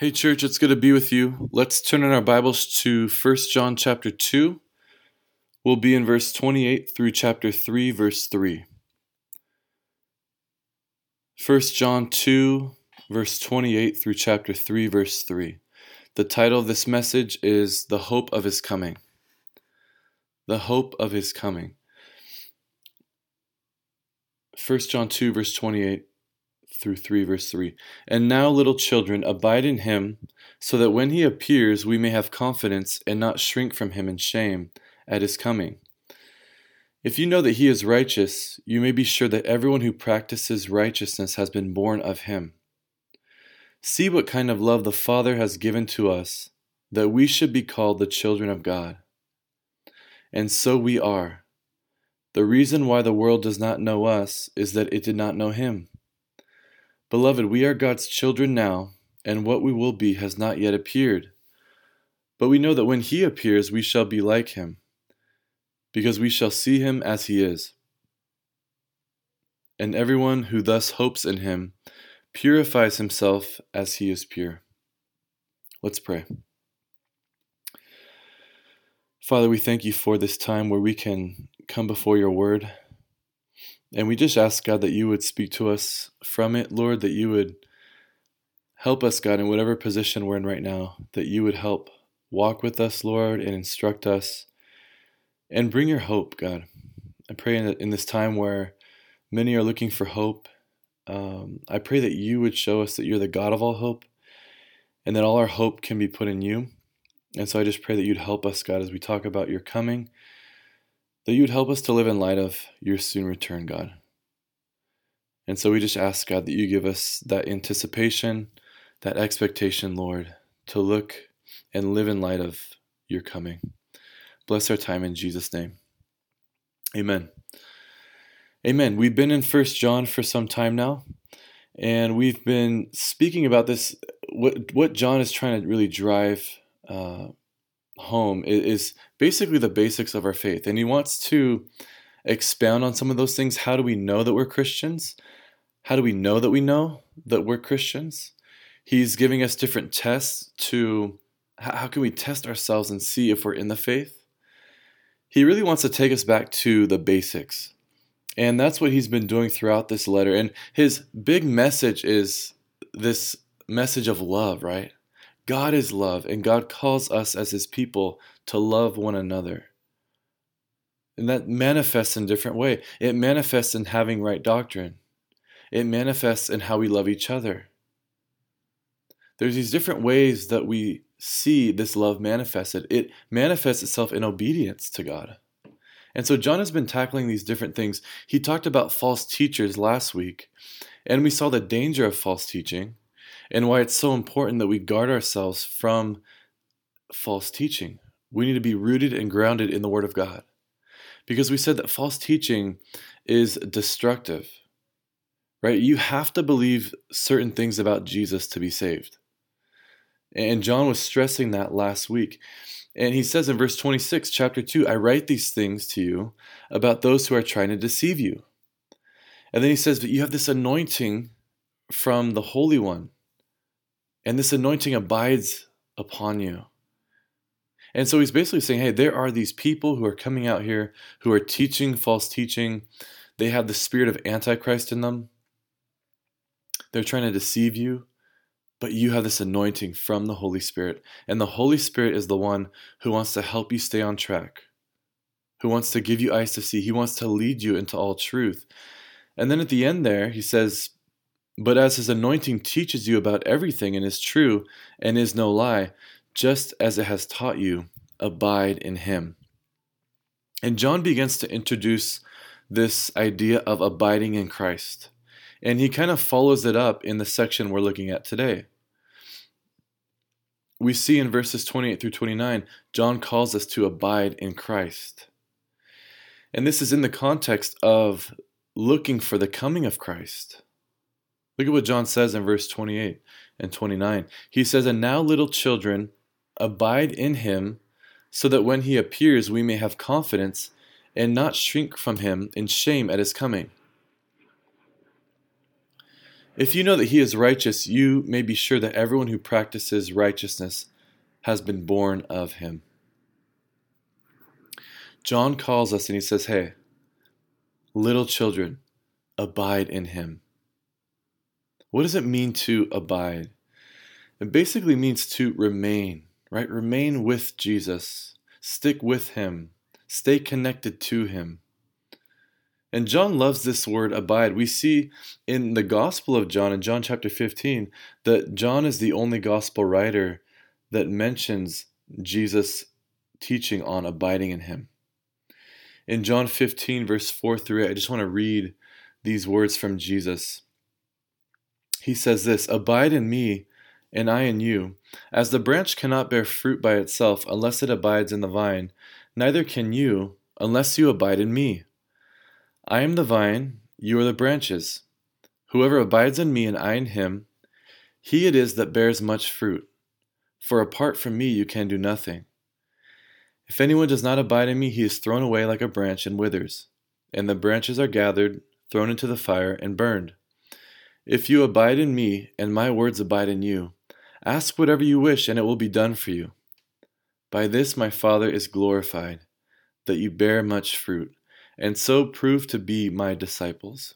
Hey church, it's good to be with you. Let's turn in our Bibles to 1 John chapter 2. We'll be in verse 28 through chapter 3, verse 3. 1 John 2, verse 28 through chapter 3, verse 3. The title of this message is The Hope of His Coming. The Hope of His Coming. 1 John 2, verse 28 through 3, verse 3. And now, little children, abide in Him, so that when He appears we may have confidence and not shrink from Him in shame at His coming. If you know that He is righteous, you may be sure that everyone who practices righteousness has been born of Him. See what kind of love the Father has given to us, that we should be called the children of God. And so we are. The reason why the world does not know us is that it did not know Him. Beloved, we are God's children now, and what we will be has not yet appeared. But we know that when He appears, we shall be like Him, because we shall see Him as He is. And everyone who thus hopes in Him purifies himself as He is pure. Let's pray. Father, we thank You for this time where we can come before Your Word. And we just ask, God, that You would speak to us from it, Lord, that You would help us, God, in whatever position we're in right now, that You would help walk with us, Lord, and instruct us, and bring Your hope, God. I pray in this time where many are looking for hope, I pray that You would show us that You're the God of all hope, and that all our hope can be put in You. And so I just pray that You'd help us, God, as we talk about Your coming, that You'd help us to live in light of Your soon return, God. And so we just ask, God, that You give us that anticipation, that expectation, Lord, to look and live in light of Your coming. Bless our time in Jesus' name. Amen. Amen. We've been in 1 John for some time now, and we've been speaking about this. What John is trying to really drive home is basically the basics of our faith. And he wants to expound on some of those things. How do we know that we're Christians? How do we know that we're Christians? He's giving us different tests to how can we test ourselves and see if we're in the faith? He really wants to take us back to the basics. And that's what he's been doing throughout this letter. And his big message is this message of love, right? God is love, and God calls us as His people to love one another. And that manifests in a different way. It manifests in having right doctrine. It manifests in how we love each other. There's these different ways that we see this love manifested. It manifests itself in obedience to God. And so John has been tackling these different things. He talked about false teachers last week, and we saw the danger of false teaching and why it's so important that we guard ourselves from false teaching. We need to be rooted and grounded in the Word of God. Because we said that false teaching is destructive, right? You have to believe certain things about Jesus to be saved. And John was stressing that last week. And he says in verse 26, chapter 2, I write these things to you about those who are trying to deceive you. And then he says that you have this anointing from the Holy One. And this anointing abides upon you. And so he's basically saying, hey, there are these people who are coming out here who are teaching false teaching. They have the spirit of Antichrist in them. They're trying to deceive you. But you have this anointing from the Holy Spirit. And the Holy Spirit is the one who wants to help you stay on track, who wants to give you eyes to see. He wants to lead you into all truth. And then at the end there, he says, but as His anointing teaches you about everything and is true and is no lie, just as it has taught you, abide in Him. And John begins to introduce this idea of abiding in Christ. And he kind of follows it up in the section we're looking at today. We see in verses 28 through 29, John calls us to abide in Christ. And this is in the context of looking for the coming of Christ. Look at what John says in verse 28 and 29. He says, and now, little children, abide in Him, so that when He appears we may have confidence and not shrink from Him in shame at His coming. If you know that he is righteous, you may be sure that everyone who practices righteousness has been born of him. John calls us and he says, hey, little children, abide in him. What does it mean to abide? It basically means to remain, right? Remain with Jesus. Stick with him. Stay connected to him. And John loves this word abide. We see in the Gospel of John, in John chapter 15, that John is the only gospel writer that mentions Jesus' teaching on abiding in him. In John 15, verse 4 through 8, I just want to read these words from Jesus. He says this, abide in me, and I in you. As the branch cannot bear fruit by itself unless it abides in the vine, neither can you unless you abide in me. I am the vine, you are the branches. Whoever abides in me and I in him, he it is that bears much fruit. For apart from me you can do nothing. If anyone does not abide in me, he is thrown away like a branch and withers, and the branches are gathered, thrown into the fire, and burned. If you abide in me, and my words abide in you, ask whatever you wish, and it will be done for you. By this my Father is glorified, that you bear much fruit, and so prove to be my disciples.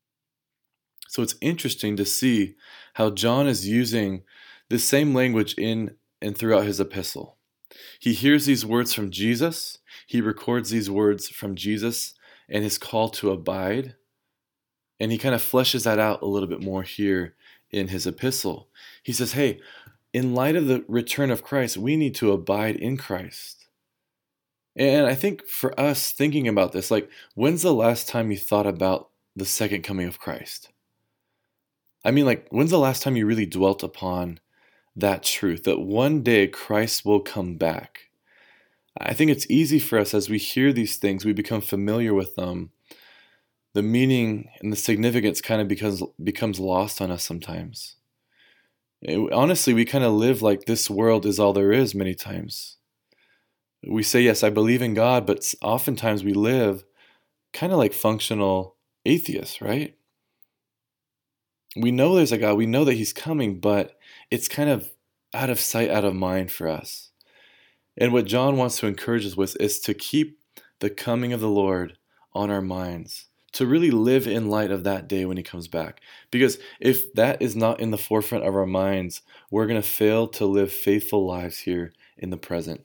So it's interesting to see how John is using the same language in and throughout his epistle. He hears these words from Jesus, he records these words from Jesus and his call to abide, and he kind of fleshes that out a little bit more here in his epistle. He says, hey, in light of the return of Christ, we need to abide in Christ. And I think for us thinking about this, like, when's the last time you thought about the second coming of Christ? I mean, like, when's the last time you really dwelt upon that truth, that one day Christ will come back? I think it's easy for us as we hear these things, we become familiar with them. The meaning and the significance kind of becomes lost on us sometimes. Honestly, we kind of live like this world is all there is many times. We say, yes, I believe in God, but oftentimes we live kind of like functional atheists, right? We know there's a God, we know that he's coming, but it's kind of out of sight, out of mind for us. And what John wants to encourage us with is to keep the coming of the Lord on our minds, to really live in light of that day when he comes back. Because if that is not in the forefront of our minds, we're going to fail to live faithful lives here in the present.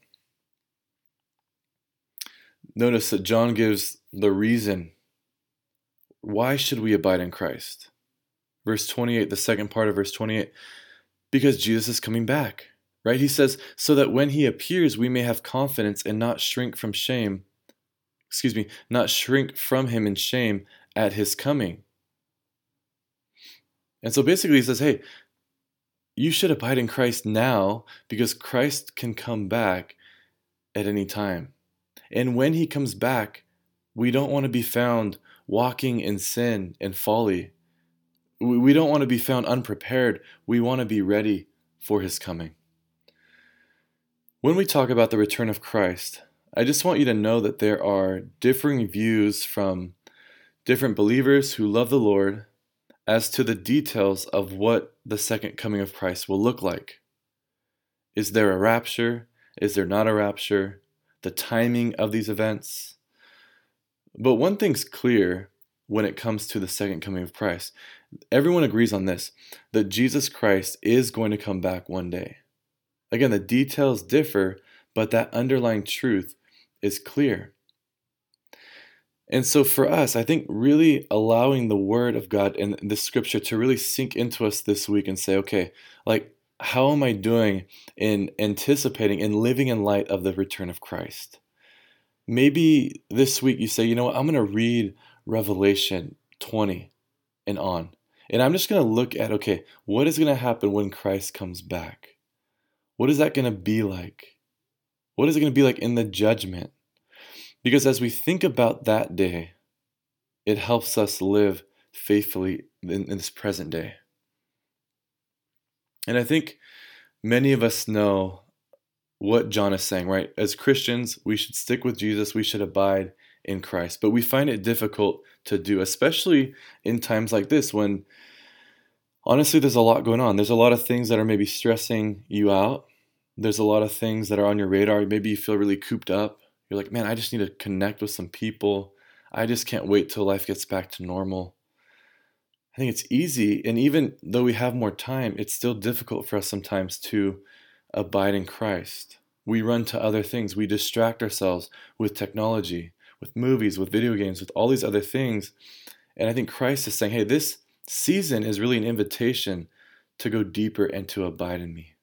Notice that John gives the reason. Why should we abide in Christ? Verse 28, the second part of verse 28, because Jesus is coming back, right? He says, so that when he appears, we may have confidence and not shrink from him in shame at his coming. And so basically he says, hey, you should abide in Christ now because Christ can come back at any time. And when he comes back, we don't want to be found walking in sin and folly. We don't want to be found unprepared. We want to be ready for his coming. When we talk about the return of Christ, I just want you to know that there are differing views from different believers who love the Lord as to the details of what the second coming of Christ will look like. Is there a rapture? Is there not a rapture? The timing of these events. But one thing's clear when it comes to the second coming of Christ. Everyone agrees on this, that Jesus Christ is going to come back one day. Again, the details differ, but that underlying truth is clear. And so for us, I think really allowing the Word of God and the Scripture to really sink into us this week and say, okay, like, how am I doing in anticipating and living in light of the return of Christ? Maybe this week you say, you know what, I'm going to read Revelation 20 and on. And I'm just going to look at, okay, what is going to happen when Christ comes back? What is that going to be like? What is it going to be like in the judgment? Because as we think about that day, it helps us live faithfully in this present day. And I think many of us know what John is saying, right? As Christians, we should stick with Jesus. We should abide in Christ. But we find it difficult to do, especially in times like this when Honestly, there's a lot going on. There's a lot of things that are maybe stressing you out. There's a lot of things that are on your radar. Maybe you feel really cooped up. You're like, man, I just need to connect with some people. I just can't wait till life gets back to normal. I think it's easy, and even though we have more time, it's still difficult for us sometimes to abide in Christ. We run to other things. We distract ourselves with technology, with movies, with video games, with all these other things. And I think Christ is saying, hey, this season is really an invitation to go deeper and to abide in me.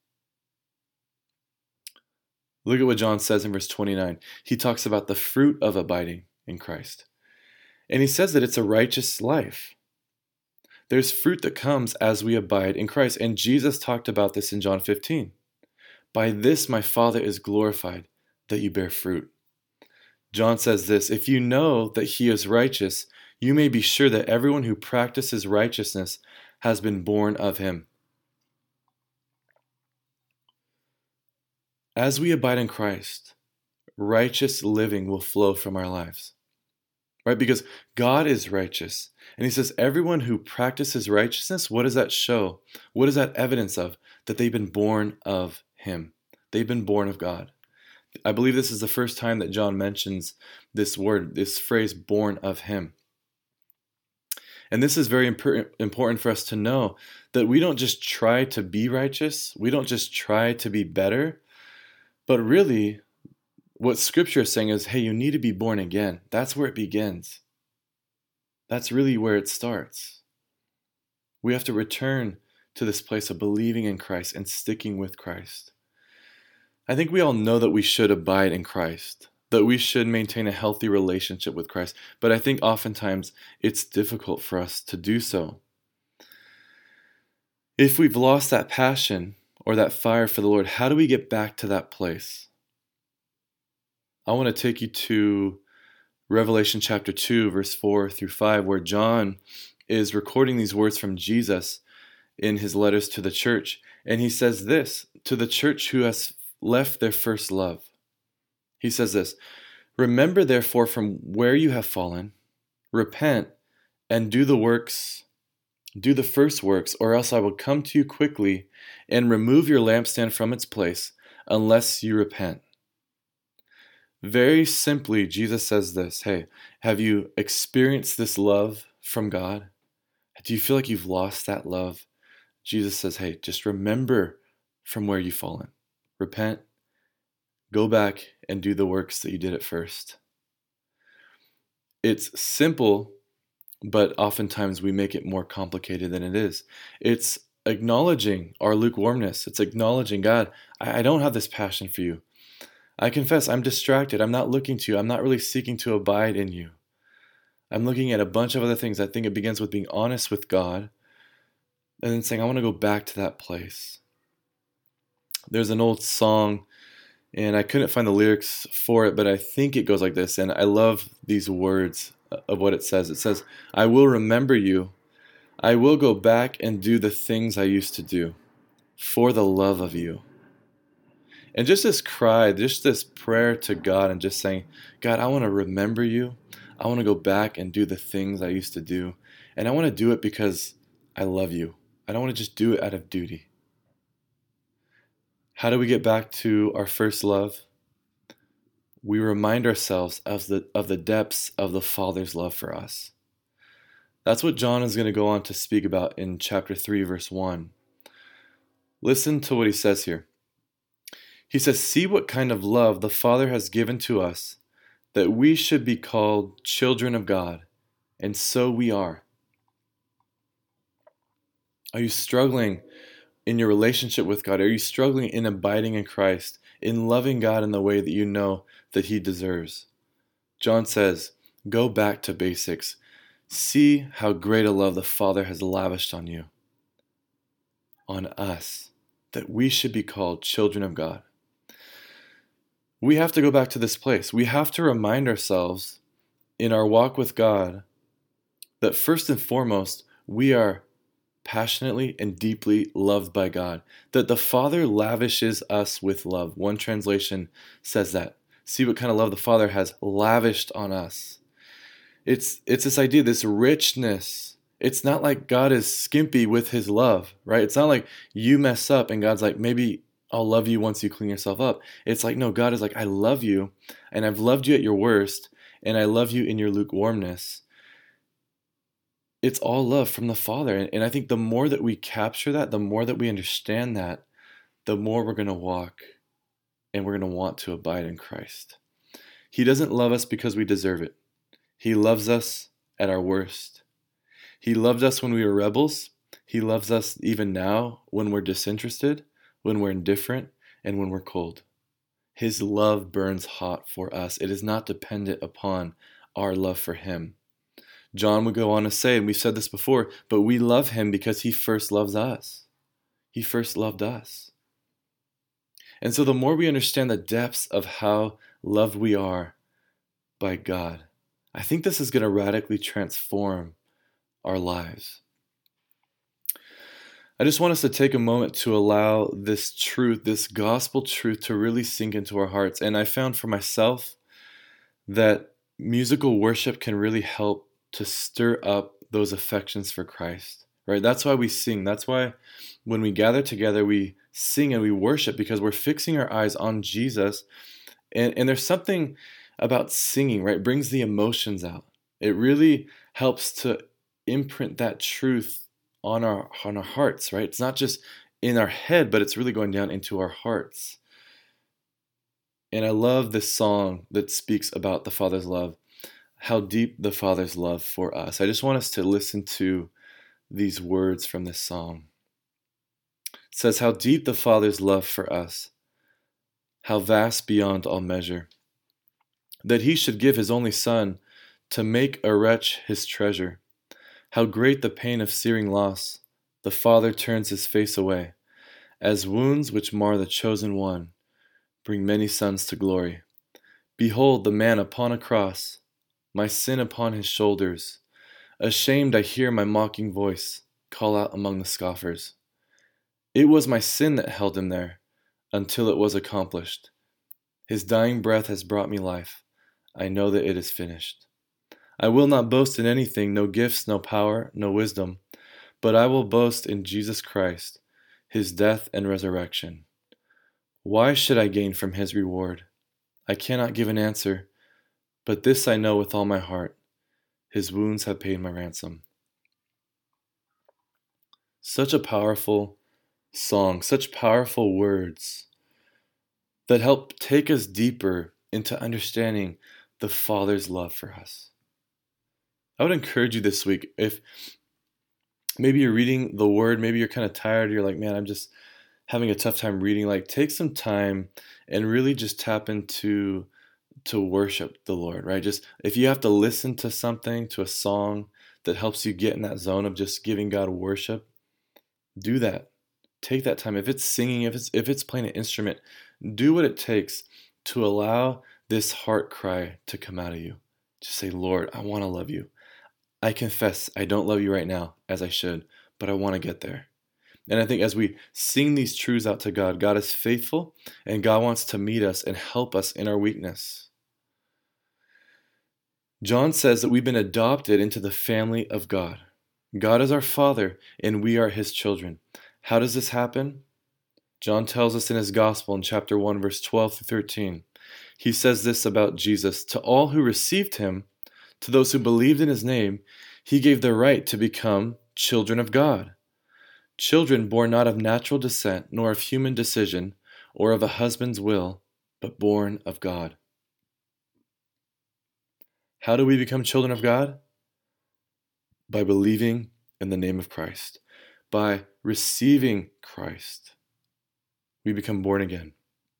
Look at what John says in verse 29. He talks about the fruit of abiding in Christ. And he says that it's a righteous life. There's fruit that comes as we abide in Christ. And Jesus talked about this in John 15. By this my Father is glorified, that you bear fruit. John says this, if you know that he is righteous, you may be sure that everyone who practices righteousness has been born of him. As we abide in Christ, righteous living will flow from our lives. Right? Because God is righteous. And he says, everyone who practices righteousness, what does that show? What is that evidence of? That they've been born of him. They've been born of God. I believe this is the first time that John mentions this word, this phrase, born of him. And this is very important for us to know that we don't just try to be righteous. We don't just try to be better. But really, what Scripture is saying is, hey, you need to be born again. That's where it begins. That's really where it starts. We have to return to this place of believing in Christ and sticking with Christ. I think we all know that we should abide in Christ, that we should maintain a healthy relationship with Christ, but I think oftentimes it's difficult for us to do so. If we've lost that passion or that fire for the Lord, how do we get back to that place? I want to take you to Revelation chapter 2, verse 4 through 5, where John is recording these words from Jesus in his letters to the church. And he says this to the church who has left their first love. He says this, remember therefore from where you have fallen, repent and do the first works, or else I will come to you quickly and remove your lampstand from its place, unless you repent. Very simply, Jesus says this, hey, have you experienced this love from God? Do you feel like you've lost that love? Jesus says, hey, just remember from where you've fallen. Repent, go back and do the works that you did at first. It's simple, but oftentimes we make it more complicated than it is. It's acknowledging our lukewarmness. It's acknowledging, God, I don't have this passion for you. I confess I'm distracted. I'm not looking to you. I'm not really seeking to abide in you. I'm looking at a bunch of other things. I think it begins with being honest with God and then saying, I want to go back to that place. There's an old song, and I couldn't find the lyrics for it, but I think it goes like this, and I love these words of what it says. It says, I will remember you. I will go back and do the things I used to do for the love of you. And just this cry, just this prayer to God and just saying, God, I want to remember you. I want to go back and do the things I used to do. And I want to do it because I love you. I don't want to just do it out of duty. How do we get back to our first love? We remind ourselves of the depths of the Father's love for us. That's what John is going to go on to speak about in chapter 3, verse 1. Listen to what he says here. He says, see what kind of love the Father has given to us, that we should be called children of God, and so we are. Are you struggling in your relationship with God? Are you struggling in abiding in Christ, in loving God in the way that you know that He deserves? John says, go back to basics. See how great a love the Father has lavished on you, on us, that we should be called children of God. We have to go back to this place. We have to remind ourselves in our walk with God that first and foremost, we are passionately and deeply loved by God, that the Father lavishes us with love. One translation says that. See what kind of love the Father has lavished on us. It's this idea, this richness It's not like God is skimpy with his love, right? It's not like you mess up and God's like, maybe I'll love you once you clean yourself up. It's like, no, God is like, I love you, and I've loved you at your worst, and I love you in your lukewarmness. It's all love from the Father. And I think the more that we capture that, the more that we understand that, the more we're going to walk and we're going to want to abide in Christ. He doesn't love us because we deserve it. He loves us at our worst. He loved us when we were rebels. He loves us even now when we're disinterested, when we're indifferent, and when we're cold. His love burns hot for us. It is not dependent upon our love for him. John would go on to say, and we've said this before, but we love him because he first loves us. He first loved us. And so the more we understand the depths of how loved we are by God, I think this is going to radically transform our lives. I just want us to take a moment to allow this truth, this gospel truth, to really sink into our hearts. And I found for myself that musical worship can really help to stir up those affections for Christ, right? That's why we sing. That's why when we gather together, we sing and we worship, because we're fixing our eyes on Jesus. And there's something about singing, right? It brings the emotions out. It really helps to imprint that truth on our hearts, right? It's not just in our head, but it's really going down into our hearts. And I love this song that speaks about the Father's love, how deep the Father's love for us. I just want us to listen to these words from this song. It says, how deep the Father's love for us, how vast beyond all measure, that he should give his only Son to make a wretch his treasure. How great the pain of searing loss, the Father turns his face away, as wounds which mar the chosen one bring many sons to glory. Behold the man upon a cross, my sin upon his shoulders. Ashamed I hear my mocking voice call out among the scoffers. It was my sin that held him there, until it was accomplished. His dying breath has brought me life. I know that it is finished. I will not boast in anything, no gifts, no power, no wisdom, but I will boast in Jesus Christ, his death and resurrection. Why should I gain from his reward? I cannot give an answer, but this I know with all my heart, his wounds have paid my ransom. Such a powerful song, such powerful words that help take us deeper into understanding the Father's love for us. I would encourage you this week, if maybe you're reading the Word, maybe you're kind of tired, you're like, man, I'm just having a tough time reading, like take some time and really just tap into to worship the Lord, right? Just if you have to listen to something, to a song that helps you get in that zone of just giving God worship, do that. Take that time. If it's singing, if it's playing an instrument, do what it takes to allow this heart cry to come out of you. Just say, Lord, I want to love you. I confess I don't love you right now as I should, but I want to get there. And I think as we sing these truths out to God, God is faithful and God wants to meet us and help us in our weakness. John says that we've been adopted into the family of God. God is our Father and we are his children. How does this happen? John tells us in his gospel in chapter 1, verse 12 through 13. He says this about Jesus: to all who received him, to those who believed in his name, he gave the right to become children of God. Children born not of natural descent, nor of human decision, or of a husband's will, but born of God. How do we become children of God? By believing in the name of Christ. By receiving Christ, we become born again.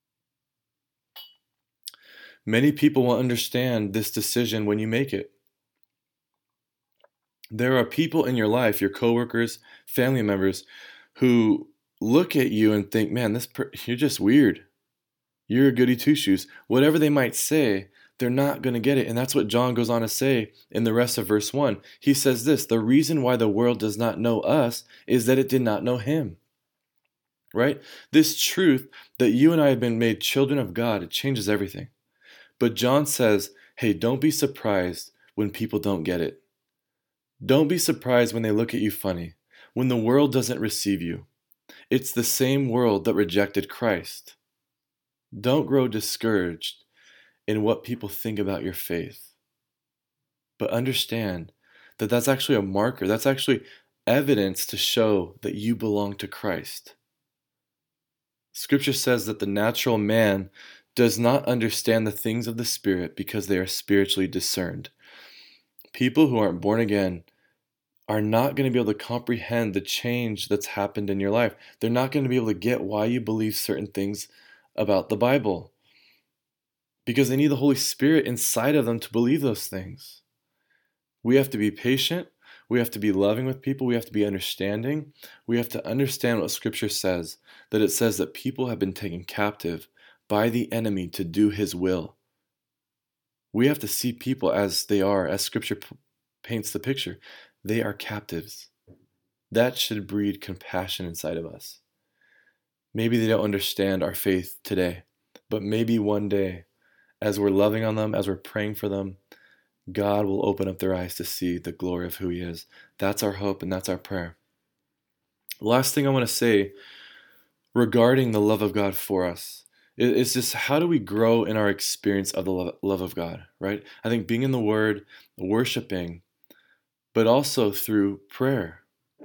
Many people will understand this decision when you make it. There are people in your life, your coworkers, family members, who look at you and think, man, you're just weird. You're a goody two-shoes. Whatever they might say, they're not going to get it. And that's what John goes on to say in the rest of verse 1. He says this: the reason why the world does not know us is that it did not know him. Right? This truth that you and I have been made children of God, it changes everything. But John says, hey, don't be surprised when people don't get it. Don't be surprised when they look at you funny, when the world doesn't receive you. It's the same world that rejected Christ. Don't grow discouraged in what people think about your faith, but understand that that's actually a marker. That's actually evidence to show that you belong to Christ. Scripture says that the natural man does not understand the things of the Spirit because they are spiritually discerned. People who aren't born again are not going to be able to comprehend the change that's happened in your life. They're not going to be able to get why you believe certain things about the Bible because they need the Holy Spirit inside of them to believe those things. We have to be patient. We have to be loving with people. We have to be understanding. We have to understand what Scripture says, that it says that people have been taken captive by the enemy to do his will. We have to see people as they are, as Scripture paints the picture. They are captives. That should breed compassion inside of us. Maybe they don't understand our faith today, but maybe one day, as we're loving on them, as we're praying for them, God will open up their eyes to see the glory of who He is. That's our hope and that's our prayer. Last thing I want to say regarding the love of God for us is just how do we grow in our experience of the love of God, right? I think being in the Word, worshiping, but also through prayer.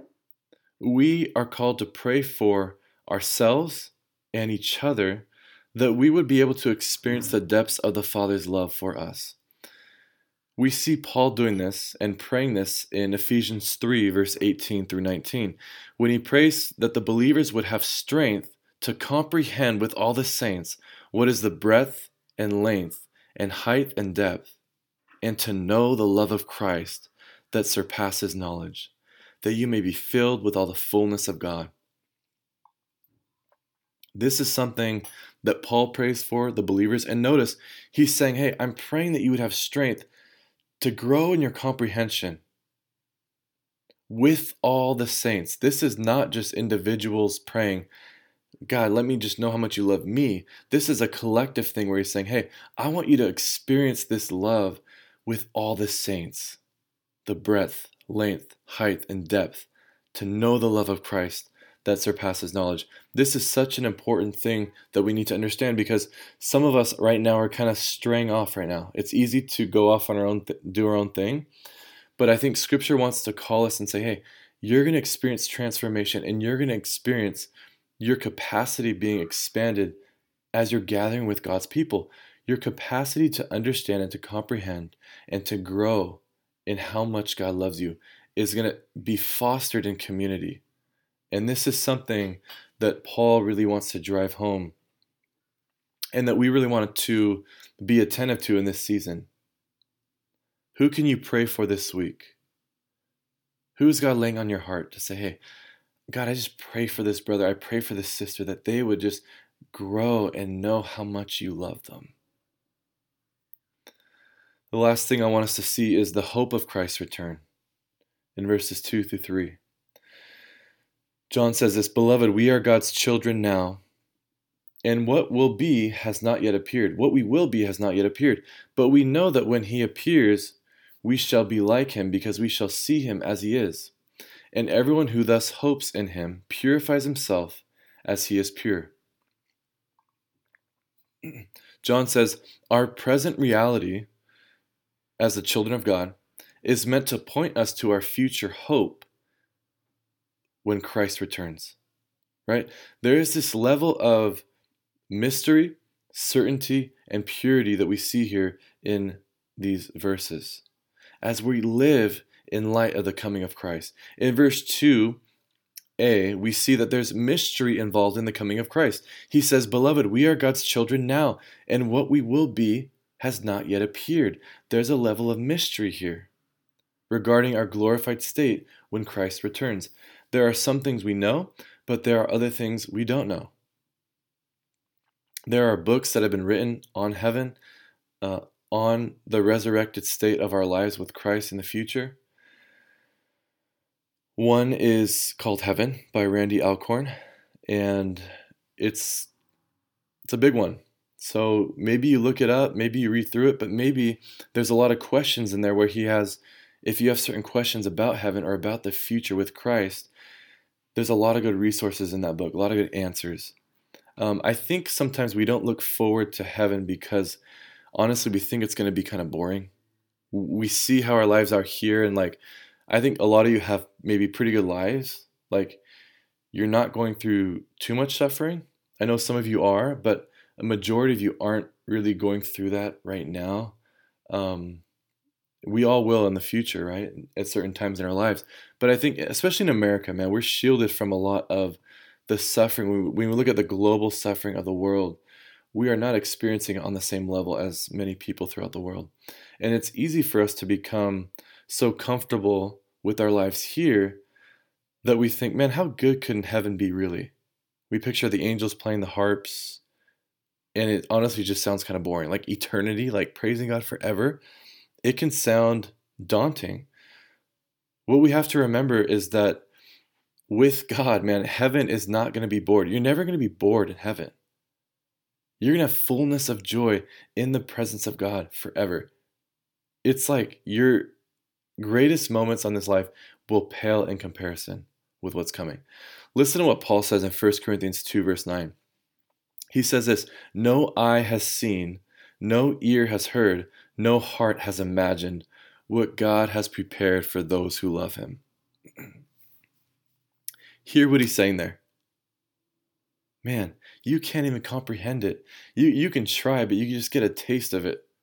We are called to pray for ourselves and each other that we would be able to experience the depths of the Father's love for us. We see Paul doing this and praying this in Ephesians 3, verse 18 through 19, when he prays that the believers would have strength to comprehend with all the saints what is the breadth and length and height and depth, and to know the love of Christ that surpasses knowledge, that you may be filled with all the fullness of God. This is something that Paul prays for the believers. And notice, he's saying, hey, I'm praying that you would have strength to grow in your comprehension with all the saints. This is not just individuals praying, God, let me just know how much you love me. This is a collective thing where he's saying, hey, I want you to experience this love with all the saints. The breadth, length, height, and depth, to know the love of Christ that surpasses knowledge. This is such an important thing that we need to understand because some of us right now are kind of straying off right now. It's easy to go off on our own, do our own thing, but I think Scripture wants to call us and say, hey, you're going to experience transformation and you're going to experience your capacity being expanded as you're gathering with God's people. Your capacity to understand and to comprehend and to grow in how much God loves you is going to be fostered in community. And this is something that Paul really wants to drive home and that we really want to be attentive to in this season. Who can you pray for this week? Who is God laying on your heart to say, hey, God, I just pray for this brother, I pray for this sister, that they would just grow and know how much you love them. The last thing I want us to see is the hope of Christ's return in verses 2 through 3. John says this, Beloved, we are God's children now, and what will be has not yet appeared. What we will be has not yet appeared. But we know that when He appears, we shall be like Him, because we shall see Him as He is. And everyone who thus hopes in Him purifies himself as He is pure. John says, our present reality as the children of God is meant to point us to our future hope when Christ returns, right? There is this level of mystery, certainty, and purity that we see here in these verses as we live in light of the coming of Christ. In verse 2a, we see that there's mystery involved in the coming of Christ. He says, Beloved, we are God's children now, and what we will be has not yet appeared. There's a level of mystery here regarding our glorified state when Christ returns. There are some things we know, but there are other things we don't know. There are books that have been written on heaven, on the resurrected state of our lives with Christ in the future. One is called Heaven by Randy Alcorn, and it's a big one. So maybe you look it up, maybe you read through it, but maybe there's a lot of questions in there where he has if you have certain questions about heaven or about the future with Christ, there's a lot of good resources in that book, a lot of good answers. I think sometimes we don't look forward to heaven because honestly, we think it's going to be kind of boring. We see how our lives are here, and like, I think a lot of you have maybe pretty good lives. Like, you're not going through too much suffering. I know some of you are, but a majority of you aren't really going through that right now. Um, we all will in the future, right? At certain times in our lives. But I think, especially in America, man, we're shielded from a lot of the suffering. When we look at the global suffering of the world, we are not experiencing it on the same level as many people throughout the world. And it's easy for us to become so comfortable with our lives here that we think, man, how good can heaven be really? We picture the angels playing the harps, and it honestly just sounds kind of boring. Like eternity, like praising God forever, it can sound daunting. What we have to remember is that with God, man, heaven is not going to be bored. You're never going to be bored in heaven. You're going to have fullness of joy in the presence of God forever. It's like your greatest moments on this life will pale in comparison with what's coming. Listen to what Paul says in 1 Corinthians 2, verse 9. He says this, no eye has seen, no ear has heard, no heart has imagined what God has prepared for those who love him. Hear what he's saying there. Man, you can't even comprehend it. You can try, but you can just get a taste of it.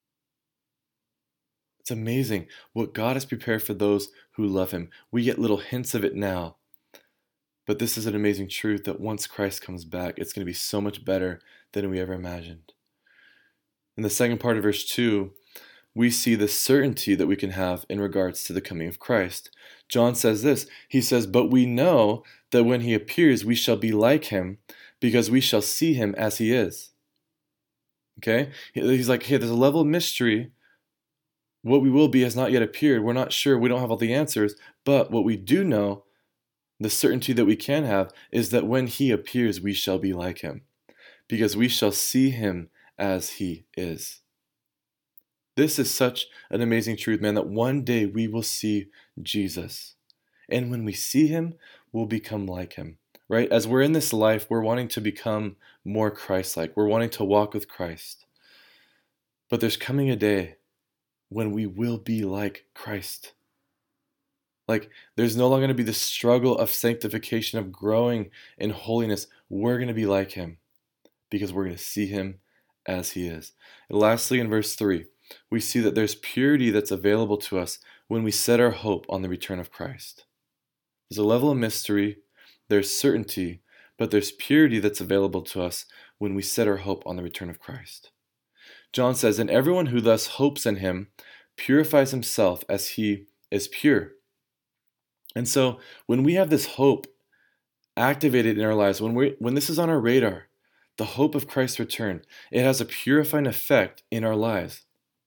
It's amazing what God has prepared for those who love him. We get little hints of it now. But this is an amazing truth that once Christ comes back, it's going to be so much better than we ever imagined. In the second part of verse 2, we see the certainty that we can have in regards to the coming of Christ. John says this, he says, but we know that when he appears, we shall be like him because we shall see him as he is. Okay? He's like, hey, there's a level of mystery. What we will be has not yet appeared. We're not sure. We don't have all the answers. But what we do know, the certainty that we can have, is that when he appears, we shall be like him because we shall see him as he is. This is such an amazing truth, man, that one day we will see Jesus. And when we see him, we'll become like him, right? As we're in this life, we're wanting to become more Christ-like. We're wanting to walk with Christ. But there's coming a day when we will be like Christ. Like, there's no longer going to be the struggle of sanctification, of growing in holiness. We're going to be like him because we're going to see him as he is. And lastly, in verse 3, we see that there's purity that's available to us when we set our hope on the return of Christ. There's a level of mystery, there's certainty, but there's purity that's available to us when we set our hope on the return of Christ. John says, and everyone who thus hopes in him purifies himself as he is pure. And so when we have this hope activated in our lives, when this is on our radar, the hope of Christ's return, it has a purifying effect in our lives.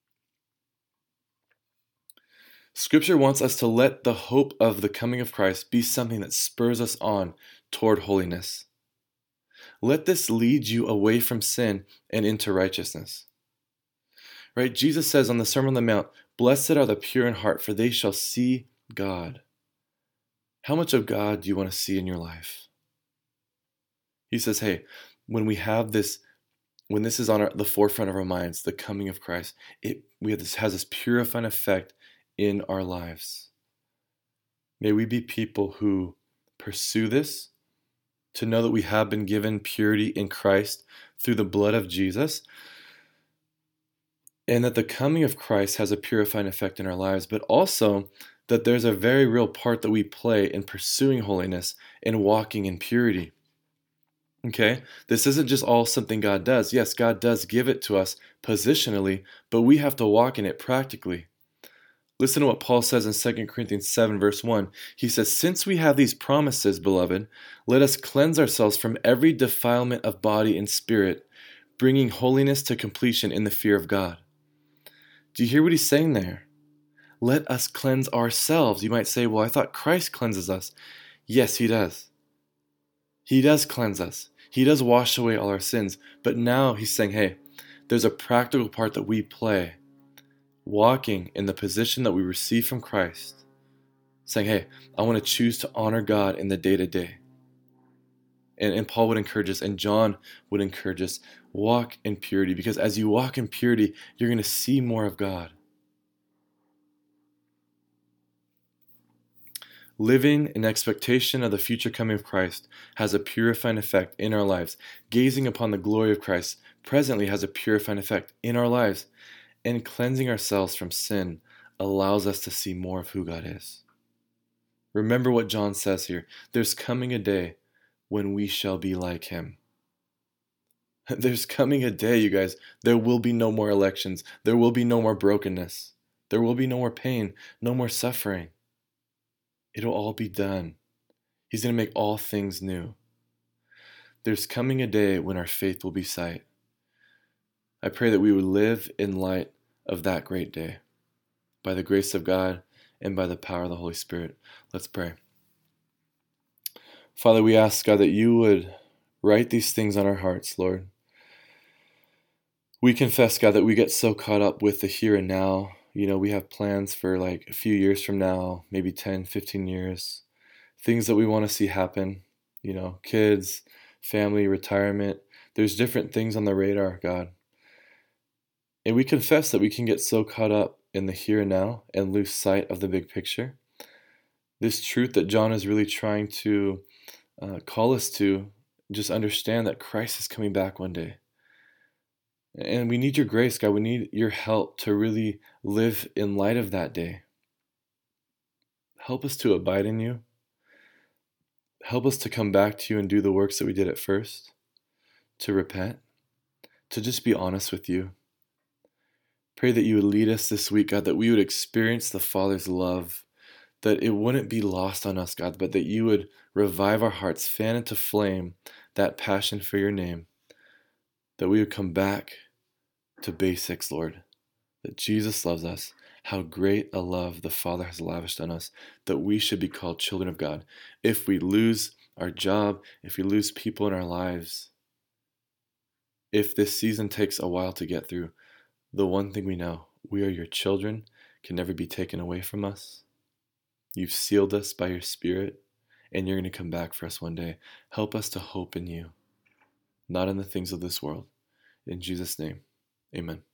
Scripture wants us to let the hope of the coming of Christ be something that spurs us on toward holiness. Let this lead you away from sin and into righteousness. Right? Jesus says on the Sermon on the Mount, blessed are the pure in heart, for they shall see God. How much of God do you want to see in your life? He says, hey, when we have this, when this is on the forefront of our minds, the coming of Christ, has this purifying effect in our lives. May we be people who pursue this, to know that we have been given purity in Christ through the blood of Jesus, and that the coming of Christ has a purifying effect in our lives, but also that there's a very real part that we play in pursuing holiness and walking in purity. Okay? This isn't just all something God does. Yes, God does give it to us positionally, but we have to walk in it practically. Listen to what Paul says in 2 Corinthians 7, verse 1. He says, since we have these promises, beloved, let us cleanse ourselves from every defilement of body and spirit, bringing holiness to completion in the fear of God. Do you hear what he's saying there? Let us cleanse ourselves. You might say, well, I thought Christ cleanses us. Yes, he does. He does cleanse us. He does wash away all our sins. But now he's saying, hey, there's a practical part that we play walking in the position that we receive from Christ, saying, hey, I want to choose to honor God in the day-to-day. And Paul would encourage us, and John would encourage us, walk in purity, because as you walk in purity, you're going to see more of God. Living in expectation of the future coming of Christ has a purifying effect in our lives. Gazing upon the glory of Christ presently has a purifying effect in our lives. And cleansing ourselves from sin allows us to see more of who God is. Remember what John says here. There's coming a day when we shall be like him. There's coming a day, you guys, there will be no more elections. There will be no more brokenness. There will be no more pain, no more suffering. It'll all be done. He's going to make all things new. There's coming a day when our faith will be sight. I pray that we would live in light of that great day. By the grace of God and by the power of the Holy Spirit. Let's pray. Father, we ask, God, that you would write these things on our hearts, Lord. We confess, God, that we get so caught up with the here and now. You know, we have plans for like a few years from now, maybe 10, 15 years. Things that we want to see happen, you know, kids, family, retirement. There's different things on the radar, God. And we confess that we can get so caught up in the here and now and lose sight of the big picture. This truth that John is really trying to call us to, just understand that Christ is coming back one day. And we need your grace, God. We need your help to really live in light of that day. Help us to abide in you. Help us to come back to you and do the works that we did at first, to repent, to just be honest with you. Pray that you would lead us this week, God, that we would experience the Father's love, that it wouldn't be lost on us, God, but that you would revive our hearts, fan into flame that passion for your name, that we would come back to basics, Lord, that Jesus loves us, how great a love the Father has lavished on us, that we should be called children of God. If we lose our job, if we lose people in our lives, if this season takes a while to get through, the one thing we know, we are your children, can never be taken away from us. You've sealed us by your Spirit, and you're going to come back for us one day. Help us to hope in you, not in the things of this world. In Jesus' name, amen.